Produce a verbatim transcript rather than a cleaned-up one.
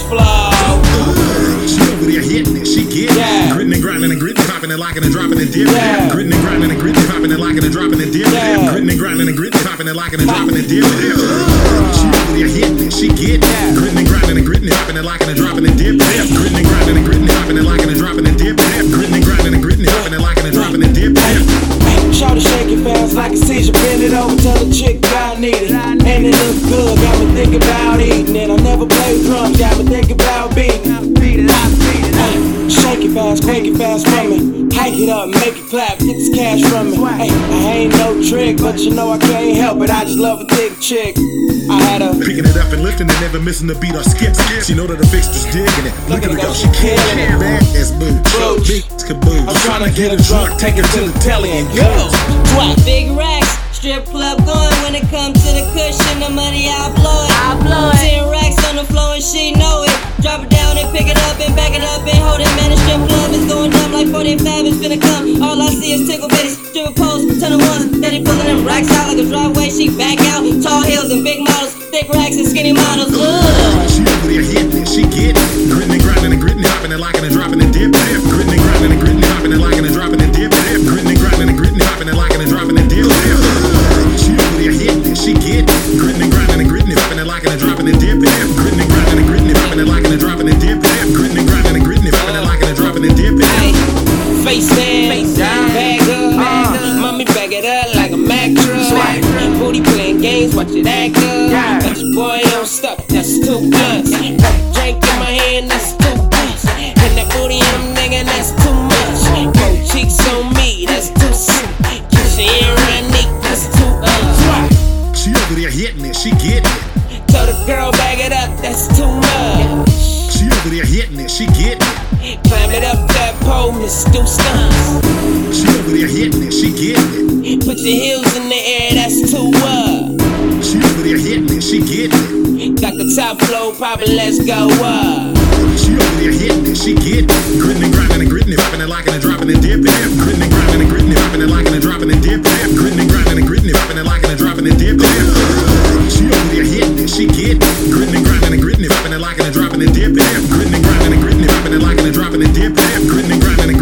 flow. She over there hitting it, she get it. Yeah. Gritting and grinding and gritting, popping and locking and dropping and dipping. Yeah. Gritting and grinding and gritting, popping and locking and dropping and dipping. Yeah. Gritting and grinding and gritting, popping and locking and dropping and dipping. She over there hitting it, she get it. Yeah. Gritting and grinding and gritting, popping and locking and dropping and dipping. Gritting and grinding and gritting, popping and locking and dropping and dipping. Gritting and grinding and gritting, popping and locking and dropping and dipping. Shout to shake it fast like a seizure. Bend it over, tell the chick I need it. And it look good, got me thinking about eating it. I never play drums, got me thinking about beating. Beat it, I beat it. Ay, shake it fast, crank it fast from me. Hike it up, make it clap, get this cash from me. Hey, I ain't no trick, but you know I can't help it. I just love a thick chick. I had a picking it up and lifting it, never missing the beat or skip. She know that the fixture's digging it. Look at her go, she killing it. Bad as boo, big caboose. I'm trying to get a drunk, take it to the telly and go. Twat. Big racks, strip club going. When it comes to the cushion, the money I blow it. I blow it. Ten racks on the floor and she know it. Drop it down and pick it up and back it up and hold it. Man, the strip club is going dumb like forty-five is finna come. All I see is tickle bitties, stripper pose, ton of ones. Steady pulling them racks out like a driveway. She back out, tall heels and big models, thick racks and skinny models. Ugh. She over there hitting it, she get it. Gritting and grinding and gritting, hopping and locking and dropping and dipping. Gritting and grinding and gritting, hopping and locking and dropping and dipping. Gritting and grinding and gritting, hopping and locking and dropping and dipping. She over there hitting it, she get it. Gritting and grinding and gritting, hopping and locking and dropping and dipping. Gritting and grinding and gritting, hopping and locking and dropping and dipping. Gritting and grinding and gritting, hopping and locking and dropping and dipping. Face down, bag up, mommy bag it up like a Mack truck. Booty playing games, watch it act up. Got your boy on stuff, that's too much. Drink in my hand, that's too much. And that booty on them nigga, that's too much. Four cheeks on me, that's too soon. Kiss your ear around Nick, that's too much. She over there hitting it, she getting it. Tell the girl bag it up, that's too much. She over there hitting it, she getting it. Climb it up that pole, Miss Do Stunts. She over there hitting it, she getting it. Put your heels in the air, that's too up. She over there hitting it, she getting it. Got the top flow poppin', let's go up. She over there hitting it, she getting it. Gritting and grinding and gritting, hopping and locking and dropping and dipping. Gritting and grinding and gritting, hopping and locking and dropping and dipping. Gritting and grinding and gritting, hopping and locking and dropping and dipping. She over there hitting it, she getting it. Gritting and grinding and gritting, hopping and locking and dropping and dipping. Gritting and grinding and gritting, hopping and locking and dropping and dipping. Gritting and grinding and